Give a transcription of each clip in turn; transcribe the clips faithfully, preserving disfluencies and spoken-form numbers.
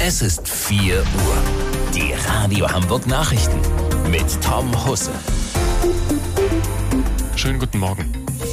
Es ist vier Uhr. Die Radio Hamburg Nachrichten mit Tom Husse. Schönen guten Morgen.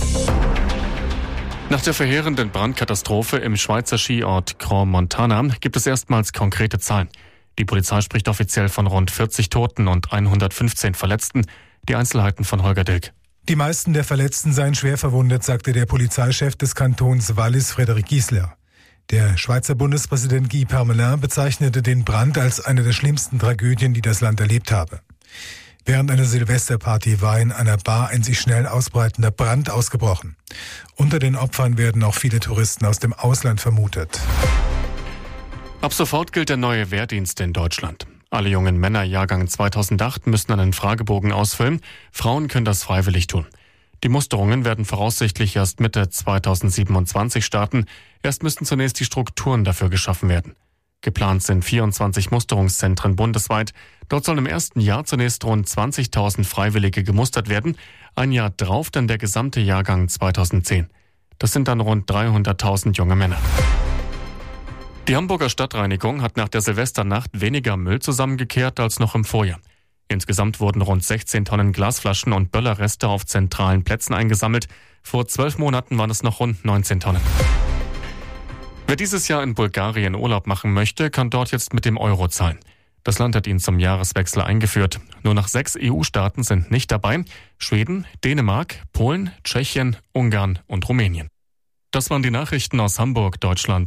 Nach der verheerenden Brandkatastrophe im Schweizer Skiort Crans-Montana gibt es erstmals konkrete Zahlen. Die Polizei spricht offiziell von rund vierzig Toten und hundertfünfzehn Verletzten. Die Einzelheiten von Holger Dilk. Die meisten der Verletzten seien schwer verwundet, sagte der Polizeichef des Kantons Wallis, Frédéric Gisler. Der Schweizer Bundespräsident Guy Parmelin bezeichnete den Brand als eine der schlimmsten Tragödien, die das Land erlebt habe. Während einer Silvesterparty war in einer Bar ein sich schnell ausbreitender Brand ausgebrochen. Unter den Opfern werden auch viele Touristen aus dem Ausland vermutet. Ab sofort gilt der neue Wehrdienst in Deutschland. Alle jungen Männer Jahrgang zweitausendacht müssen einen Fragebogen ausfüllen. Frauen können das freiwillig tun. Die Musterungen werden voraussichtlich erst Mitte zweitausendsiebenundzwanzig starten. Erst müssten zunächst die Strukturen dafür geschaffen werden. Geplant sind vierundzwanzig Musterungszentren bundesweit. Dort sollen im ersten Jahr zunächst rund zwanzigtausend Freiwillige gemustert werden. Ein Jahr drauf dann der gesamte Jahrgang zweitausendzehn. Das sind dann rund dreihunderttausend junge Männer. Die Hamburger Stadtreinigung hat nach der Silvesternacht weniger Müll zusammengekehrt als noch im Vorjahr. Insgesamt wurden rund sechzehn Tonnen Glasflaschen und Böllerreste auf zentralen Plätzen eingesammelt. Vor zwölf Monaten waren es noch rund neunzehn Tonnen. Wer dieses Jahr in Bulgarien Urlaub machen möchte, kann dort jetzt mit dem Euro zahlen. Das Land hat ihn zum Jahreswechsel eingeführt. Nur noch sechs E U-Staaten sind nicht dabei: Schweden, Dänemark, Polen, Tschechien, Ungarn und Rumänien. Das waren die Nachrichten aus Hamburg, Deutschland.